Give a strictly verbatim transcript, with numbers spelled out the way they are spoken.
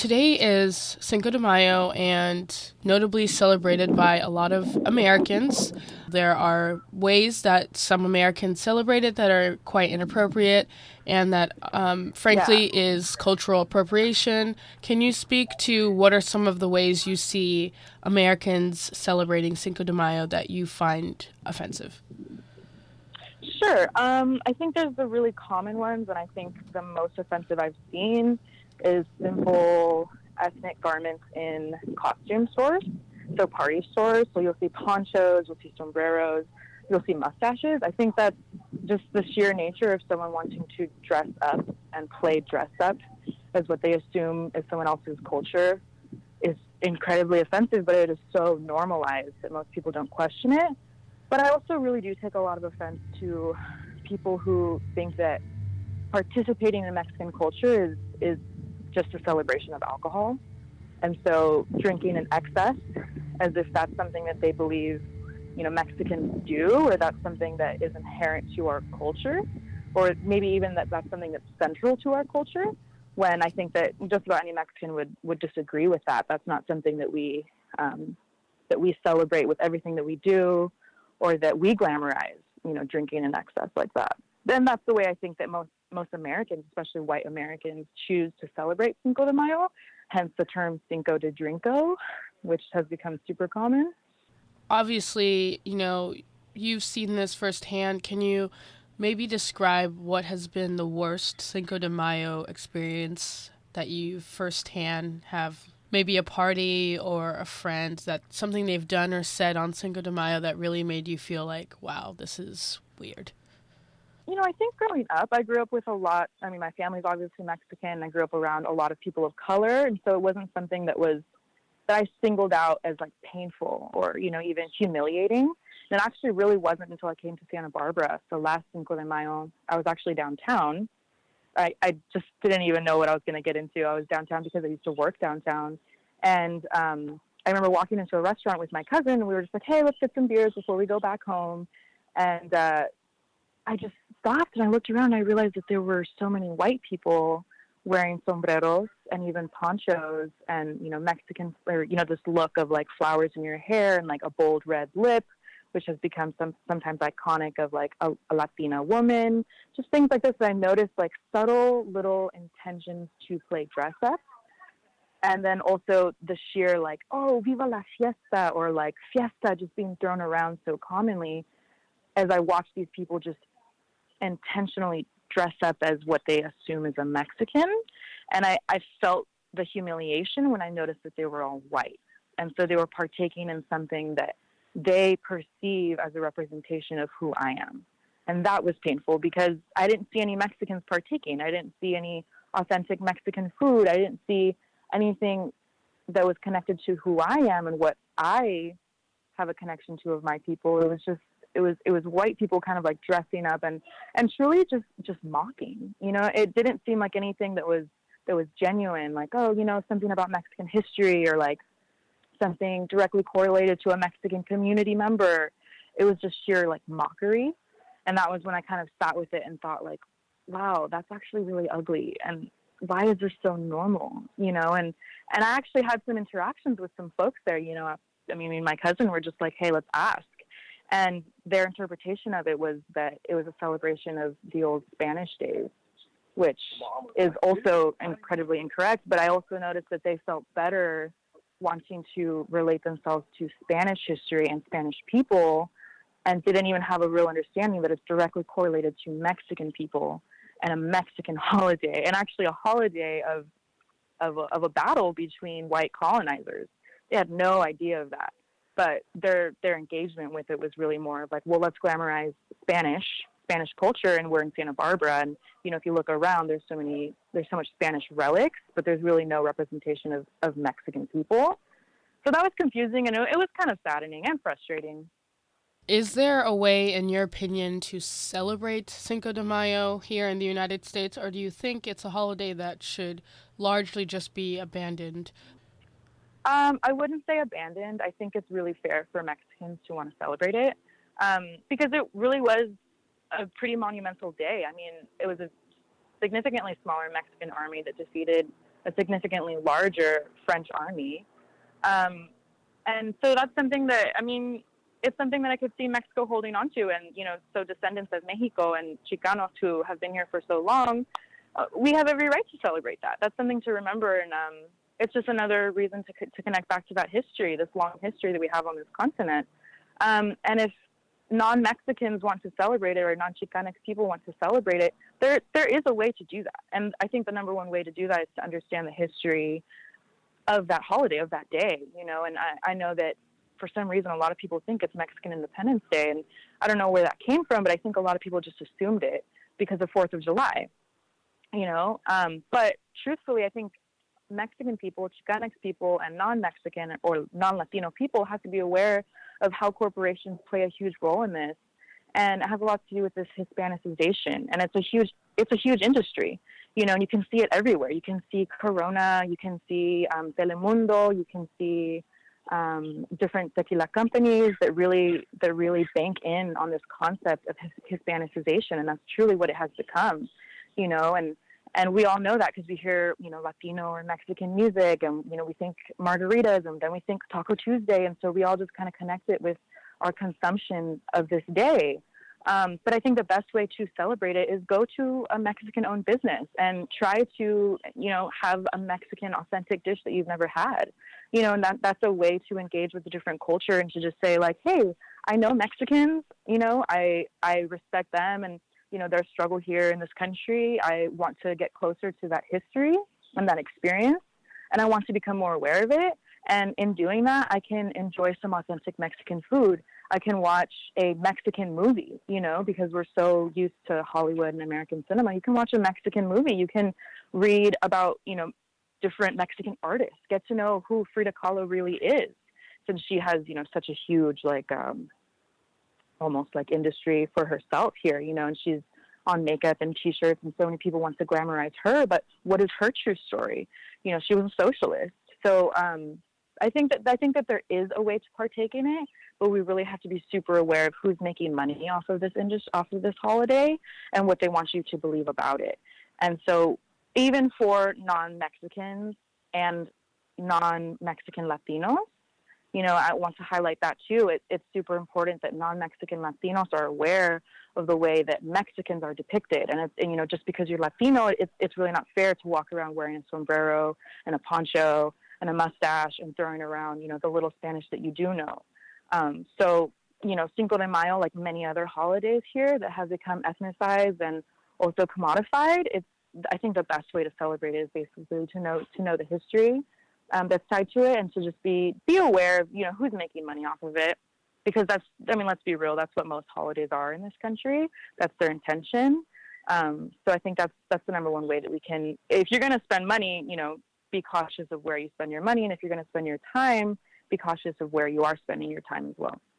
Today is Cinco de Mayo and notably celebrated by a lot of Americans. There are ways that some Americans celebrate it that are quite inappropriate and that, um, Yeah. frankly, is cultural appropriation. Can you speak to what are some of the ways you see Americans celebrating Cinco de Mayo that you find offensive? Sure. Um, I think there's the really common ones, and I think the most offensive I've seen is simple ethnic garments in costume stores, so party stores. So you'll see ponchos, you'll see sombreros, you'll see mustaches. I think that's just the sheer nature of someone wanting to dress up and play dress up as what they assume is someone else's culture is incredibly offensive, but it is so normalized that most people don't question it. But I also really do take a lot of offense to people who think that participating in Mexican culture is is just a celebration of alcohol, and so drinking in excess, as if that's something that they believe, you know, Mexicans do, or that's something that is inherent to our culture, or maybe even that that's something that's central to our culture. When I think that just about any Mexican would would disagree with that. That's not something that we um, that we celebrate with everything that we do, or that we glamorize, you know, drinking in excess like that. Then that's the way I think that most most Americans, especially white Americans, choose to celebrate Cinco de Mayo. Hence the term Cinco de Drinko, which has become super common. Obviously, you know, you've seen this firsthand. Can you maybe describe what has been the worst Cinco de Mayo experience that you firsthand have? Maybe a party or a friend that something they've done or said on Cinco de Mayo that really made you feel like, wow, this is weird. You know, I think growing up, I grew up with a lot. I mean, my family's obviously Mexican. I grew up around a lot of people of color, and so it wasn't something that was that I singled out as like painful or, you know, even humiliating. And it actually really wasn't until I came to Santa Barbara. So last Cinco de Mayo, I was actually downtown. I, I just didn't even know what I was going to get into. I was downtown because I used to work downtown. And um, I remember walking into a restaurant with my cousin, and we were just like, hey, let's get some beers before we go back home. And uh, I just stopped and I looked around and I realized that there were so many white people wearing sombreros and even ponchos and, you know, Mexican, or, you know, this look of like flowers in your hair and like a bold red lip, which has become some sometimes iconic of like a, a Latina woman, just things like this that I noticed, like subtle little intentions to play dress up. And then also the sheer like, oh, viva la fiesta, or like fiesta just being thrown around so commonly as I watch these people just intentionally dress up as what they assume is a Mexican. And I, I felt the humiliation when I noticed that they were all white. And so they were partaking in something that they perceive as a representation of who I am. And that was painful because I didn't see any Mexicans partaking. I didn't see any authentic Mexican food. I didn't see anything that was connected to who I am and what I have a connection to of my people. It was just it was it was white people kind of like dressing up and and truly just just mocking. You know, it didn't seem like anything that was that was genuine, like, oh, you know, something about Mexican history or like something directly correlated to a Mexican community member. It was just sheer like mockery. And that was when I kind of sat with it and thought like, wow, that's actually really ugly. And why is this so normal? You know, and and I actually had some interactions with some folks there, you know. I mean, me and my cousin were just like, hey, let's ask. And their interpretation of it was that it was a celebration of the old Spanish days, which is also incredibly incorrect. But I also noticed that they felt better wanting to relate themselves to Spanish history and Spanish people and didn't even have a real understanding that it's directly correlated to Mexican people and a Mexican holiday, and actually a holiday of of a, of a battle between white colonizers. They had no idea of that, but their their engagement with it was really more of like, well, let's glamorize Spanish Spanish culture, and we're in Santa Barbara, and you know, if you look around, there's so many there's so much Spanish relics, but there's really no representation of of Mexican people. So that was confusing, and it, it was kind of saddening and frustrating. Is there a way, in your opinion, to celebrate Cinco de Mayo here in the United States, or do you think it's a holiday that should largely just be abandoned? Um, I wouldn't say abandoned. I think it's really fair for Mexicans to want to celebrate it, um, because it really was a pretty monumental day. I mean, it was a significantly smaller Mexican army that defeated a significantly larger French army. Um, and so that's something that, I mean, it's something that I could see Mexico holding on to. And, you know, so descendants of Mexico and Chicanos who have been here for so long, uh, we have every right to celebrate that. That's something to remember. And um, it's just another reason to, to connect back to that history, this long history that we have on this continent. Um, and if non-Mexicans want to celebrate it or non-Chicanx people want to celebrate it, there there is a way to do that. And I think the number one way to do that is to understand the history of that holiday, of that day, you know. And I, I know that for some reason a lot of people think it's Mexican Independence Day, and I don't know where that came from, but I think a lot of people just assumed it because of fourth of July, you know. Um, but truthfully, I think Mexican people, Chicanx people, and non-Mexican or non-Latino people have to be aware of how corporations play a huge role in this, and it has a lot to do with this Hispanicization, and it's a huge, it's a huge industry, you know, and you can see it everywhere. You can see Corona, you can see um, Telemundo, you can see um, different tequila companies that really, that really bank in on this concept of Hispanicization, and that's truly what it has become, you know, and And we all know that because we hear, you know, Latino or Mexican music, and, you know, we think margaritas, and then we think Taco Tuesday. And so we all just kind of connect it with our consumption of this day. Um, but I think the best way to celebrate it is go to a Mexican-owned business and try to, you know, have a Mexican authentic dish that you've never had. You know, and that that's a way to engage with a different culture and to just say, like, hey, I know Mexicans, you know, I I respect them, and you know, their struggle here in this country. I want to get closer to that history and that experience, and I want to become more aware of it. And in doing that, I can enjoy some authentic Mexican food. I can watch a Mexican movie, you know, because we're so used to Hollywood and American cinema. You can watch a Mexican movie. You can read about, you know, different Mexican artists, get to know who Frida Kahlo really is, since she has, you know, such a huge, like, um, almost like industry for herself here, you know, and she's on makeup and t-shirts, and so many people want to glamorize her, but what is her true story? You know, she was a socialist. So um, I think that I think that there is a way to partake in it, but we really have to be super aware of who's making money off of this industry, off of this holiday, and what they want you to believe about it. And so even for non-Mexicans and non-Mexican Latinos, you know, I want to highlight that too. It, it's super important that non-Mexican Latinos are aware of the way that Mexicans are depicted. And, it's, and you know, just because you're Latino, it's, it's really not fair to walk around wearing a sombrero and a poncho and a mustache and throwing around, you know, the little Spanish that you do know. Um, so, you know, Cinco de Mayo, like many other holidays here that have become ethnicized and also commodified, it's, I think the best way to celebrate it is basically to know, to know the history Um, that's tied to it, and to just be be aware of, you know, who's making money off of it, because that's, I mean, let's be real, that's what most holidays are in this country. That's their intention. Um, so I think that's that's the number one way that we can, if you're going to spend money, you know, be cautious of where you spend your money, and if you're going to spend your time, be cautious of where you are spending your time as well.